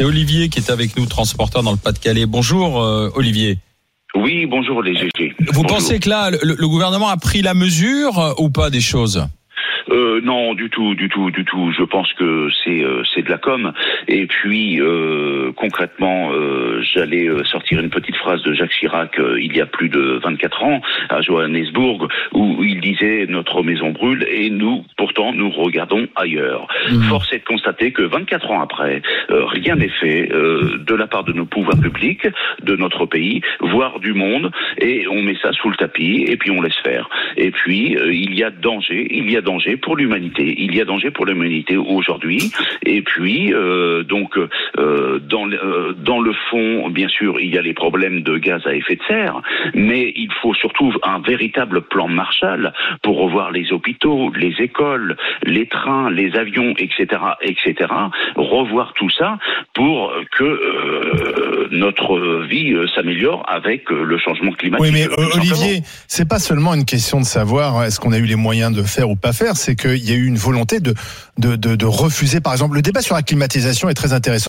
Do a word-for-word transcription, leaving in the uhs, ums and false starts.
C'est Olivier qui est avec nous, transporteur dans le Pas-de-Calais. Bonjour euh, Olivier. Oui, bonjour les G G. Vous bonjour. pensez que là, le, le gouvernement a pris la mesure euh, ou pas des choses ? Euh, non, du tout, du tout, du tout. Je pense que c'est euh, c'est de la com. Et puis euh, concrètement, euh, j'allais sortir une petite phrase de Jacques Chirac euh, il y a plus de vingt-quatre ans à Johannesburg, où il disait notre maison brûle et nous, pourtant, nous regardons ailleurs. Mmh. Force est de constater que vingt-quatre ans après, euh, rien n'est fait euh, de la part de nos pouvoirs publics, de notre pays, voire du monde, et on met ça sous le tapis et puis on laisse faire. Et puis euh, il y a danger, il y a danger. pour l'humanité. Il y a danger pour l'humanité aujourd'hui. Et puis, euh, donc, euh, dans, euh, dans le fond, bien sûr, il y a les problèmes de gaz à effet de serre, mais il faut surtout un véritable plan Marshall pour revoir les hôpitaux, les écoles, les trains, les avions, et cetera, et cetera. Revoir tout ça pour que euh, notre vie euh, s'améliore avec euh, le changement climatique. Oui, mais euh, Olivier, c'est pas seulement une question de savoir est-ce qu'on a eu les moyens de faire ou pas faire, c'est qu'il y a eu une volonté de, de, de, de refuser, par exemple, le débat sur la climatisation est très intéressant.